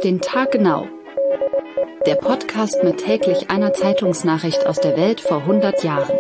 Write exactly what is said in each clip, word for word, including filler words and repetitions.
Auf den Tag genau. Der Podcast mit täglich einer Zeitungsnachricht aus der Welt vor hundert Jahren.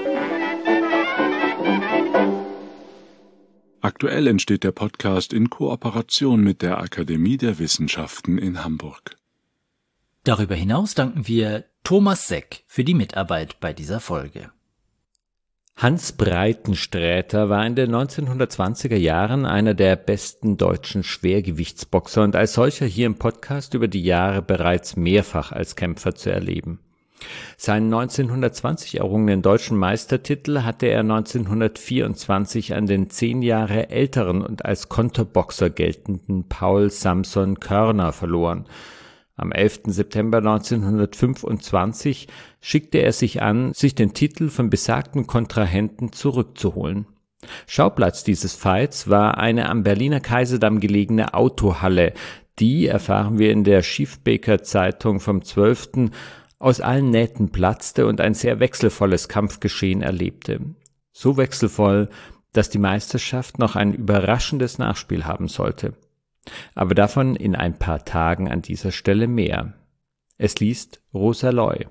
Aktuell entsteht der Podcast in Kooperation mit der Akademie der Wissenschaften in Hamburg. Darüber hinaus danken wir Thomas Seck für die Mitarbeit bei dieser Folge. Hans Breitensträter war in den neunzehnhundertzwanziger Jahren einer der besten deutschen Schwergewichtsboxer und als solcher hier im Podcast über die Jahre bereits mehrfach als Kämpfer zu erleben. Seinen neunzehnhundertzwanzig errungenen deutschen Meistertitel hatte er neunzehnhundertvierundzwanzig an den zehn Jahre älteren und als Konterboxer geltenden Paul Samson Körner verloren. Am elften September neunzehnhundertfünfundzwanzig schickte er sich an, sich den Titel von besagten Kontrahenten zurückzuholen. Schauplatz dieses Fights war eine am Berliner Kaiserdamm gelegene Autohalle, die, erfahren wir in der Schiefbeker Zeitung vom zwölften aus allen Nähten platzte und ein sehr wechselvolles Kampfgeschehen erlebte. So wechselvoll, dass die Meisterschaft noch ein überraschendes Nachspiel haben sollte. Aber davon in ein paar Tagen an dieser Stelle mehr. Es liest Rosa Loy.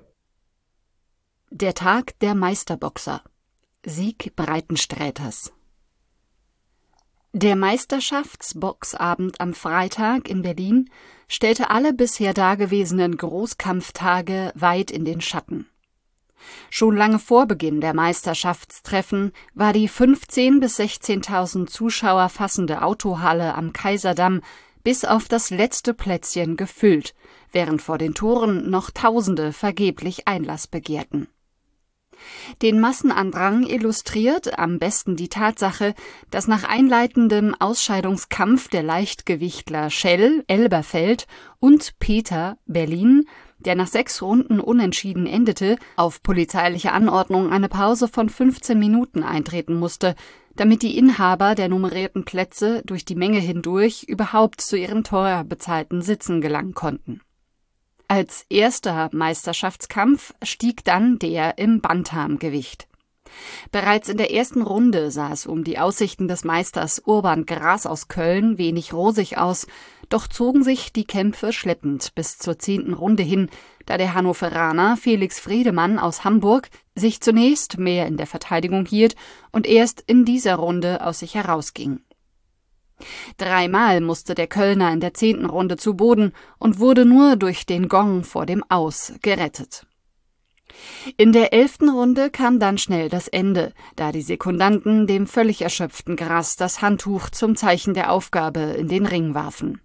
Der Tag der Meisterboxer. Sieg Breitensträters. Der Meisterschaftsboxabend am Freitag in Berlin stellte alle bisher dagewesenen Großkampftage weit in den Schatten. Schon lange vor Beginn der Meisterschaftstreffen war die fünfzehntausend bis sechzehntausend Zuschauer fassende Autohalle am Kaiserdamm bis auf das letzte Plätzchen gefüllt, während vor den Toren noch Tausende vergeblich Einlass begehrten. Den Massenandrang illustriert am besten die Tatsache, dass nach einleitendem Ausscheidungskampf der Leichtgewichtler Schell Elberfeld und Peter Berlin, der nach sechs Runden unentschieden endete, auf polizeiliche Anordnung eine Pause von fünfzehn Minuten eintreten musste, damit die Inhaber der nummerierten Plätze durch die Menge hindurch überhaupt zu ihren teuer bezahlten Sitzen gelangen konnten. Als erster Meisterschaftskampf stieg dann der im Bantamgewicht. Bereits in der ersten Runde sah es um die Aussichten des Meisters Urban Gras aus Köln wenig rosig aus, doch zogen sich die Kämpfe schleppend bis zur zehnten Runde hin, da der Hannoveraner Felix Friedemann aus Hamburg sich zunächst mehr in der Verteidigung hielt und erst in dieser Runde aus sich herausging. Dreimal musste der Kölner in der zehnten Runde zu Boden und wurde nur durch den Gong vor dem Aus gerettet. In der elften Runde kam dann schnell das Ende, da die Sekundanten dem völlig erschöpften Gras das Handtuch zum Zeichen der Aufgabe in den Ring warfen.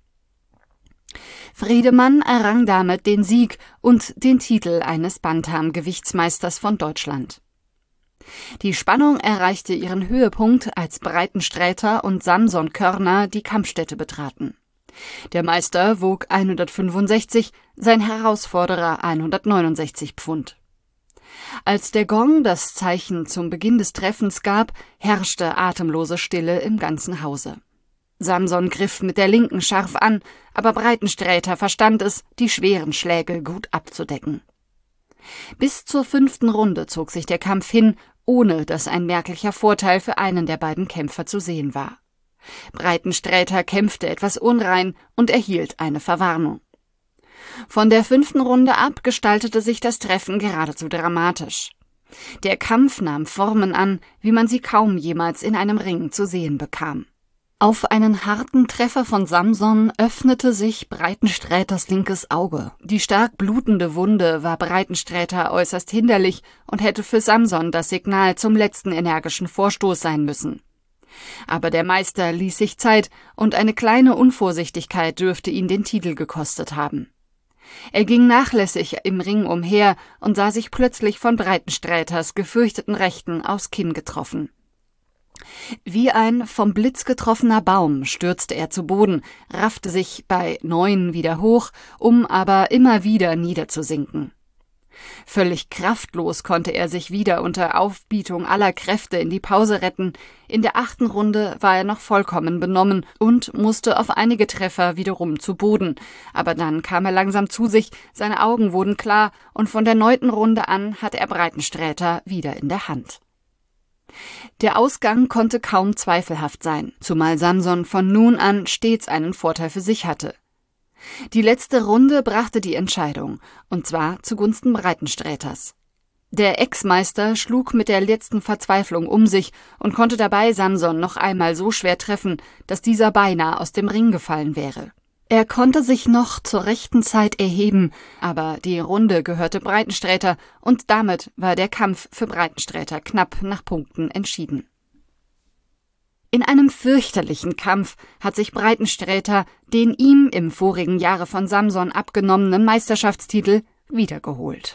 Friedemann errang damit den Sieg und den Titel eines Bantam-Gewichtsmeisters von Deutschland. Die Spannung erreichte ihren Höhepunkt, als Breitensträter und Samson Körner die Kampfstätte betraten. Der Meister wog hundertfünfundsechzig, sein Herausforderer hundertneunundsechzig Pfund. Als der Gong das Zeichen zum Beginn des Treffens gab, herrschte atemlose Stille im ganzen Hause. Samson griff mit der linken scharf an, aber Breitensträter verstand es, die schweren Schläge gut abzudecken. Bis zur fünften Runde zog sich der Kampf hin, ohne dass ein merklicher Vorteil für einen der beiden Kämpfer zu sehen war. Breitensträter kämpfte etwas unrein und erhielt eine Verwarnung. Von der fünften Runde ab gestaltete sich das Treffen geradezu dramatisch. Der Kampf nahm Formen an, wie man sie kaum jemals in einem Ring zu sehen bekam. Auf einen harten Treffer von Samson öffnete sich Breitensträters linkes Auge. Die stark blutende Wunde war Breitensträter äußerst hinderlich und hätte für Samson das Signal zum letzten energischen Vorstoß sein müssen. Aber der Meister ließ sich Zeit und eine kleine Unvorsichtigkeit dürfte ihn den Titel gekostet haben. Er ging nachlässig im Ring umher und sah sich plötzlich von Breitensträters gefürchteten Rechten aufs Kinn getroffen. Wie ein vom Blitz getroffener Baum stürzte er zu Boden, raffte sich bei neun wieder hoch, um aber immer wieder niederzusinken. Völlig kraftlos konnte er sich wieder unter Aufbietung aller Kräfte in die Pause retten. In der achten Runde war er noch vollkommen benommen und musste auf einige Treffer wiederum zu Boden. Aber dann kam er langsam zu sich, seine Augen wurden klar und von der neunten Runde an hatte er Breitensträter wieder in der Hand. Der Ausgang konnte kaum zweifelhaft sein, zumal Samson von nun an stets einen Vorteil für sich hatte. Die letzte Runde brachte die Entscheidung, und zwar zugunsten Breitensträters. Der Ex-Meister schlug mit der letzten Verzweiflung um sich und konnte dabei Samson noch einmal so schwer treffen, dass dieser beinahe aus dem Ring gefallen wäre. Er konnte sich noch zur rechten Zeit erheben, aber die Runde gehörte Breitensträter und damit war der Kampf für Breitensträter knapp nach Punkten entschieden. In einem fürchterlichen Kampf hat sich Breitensträter den ihm im vorigen Jahre von Samson abgenommenen Meisterschaftstitel wiedergeholt.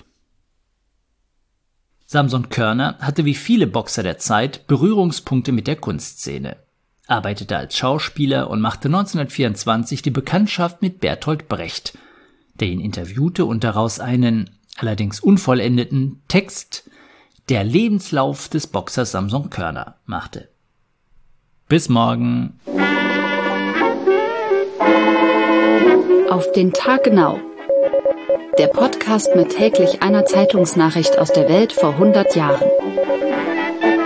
Samson Körner hatte wie viele Boxer der Zeit Berührungspunkte mit der Kunstszene, arbeitete als Schauspieler und machte neunzehnhundertvierundzwanzig die Bekanntschaft mit Bertolt Brecht, der ihn interviewte und daraus einen, allerdings unvollendeten, Text »Der Lebenslauf des Boxers Samson Körner« machte. Bis morgen. Auf den Tag genau. Der Podcast mit täglich einer Zeitungsnachricht aus der Welt vor hundert Jahren.